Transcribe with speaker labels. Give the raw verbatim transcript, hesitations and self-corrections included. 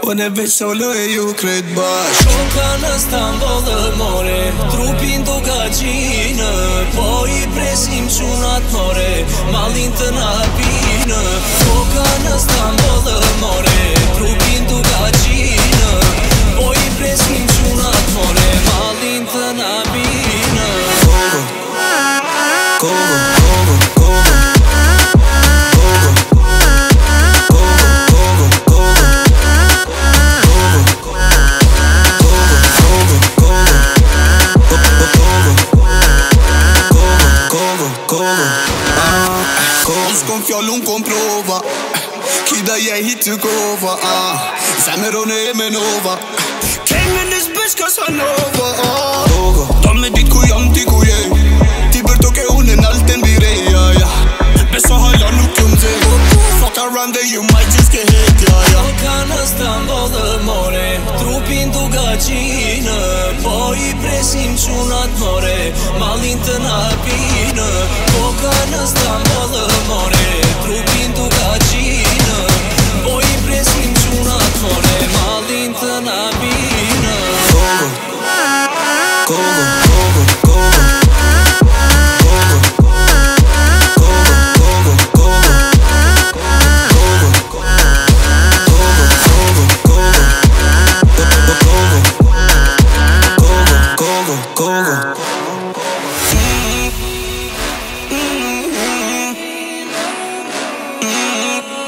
Speaker 1: Unë e veç solo e ju krejt bash.
Speaker 2: Shoka në Stambollë more, trupin du ka gjinë, po i presim qunat more, malin të na pinë. Shoka në Stambollë more, trupin du ka gjinë, po i presim qunat more, malin të na pinë.
Speaker 1: Kogo, kogo, kogo, kogo. Unë s'kom fjallë, unë kom prova Kida je hit të kova Zemërone e menova Came in this bitch Casanova Kogo Ta me dit ku jam ti ku je Ti bërto ke unë në alten bireja Beso hala nuk jëm ze Fuck around there you might just get hit
Speaker 2: Shoka në Stambollë more, trupin du ka gjinë, po i presim qunat more, malin të na pinë. Shoka në Stambollë more, trupin du ka gjinë, po i presim qunat more, malin të na pinë.
Speaker 1: Kogo, kogo, kogo, kogo. Mm-hmm. Mm-hmm.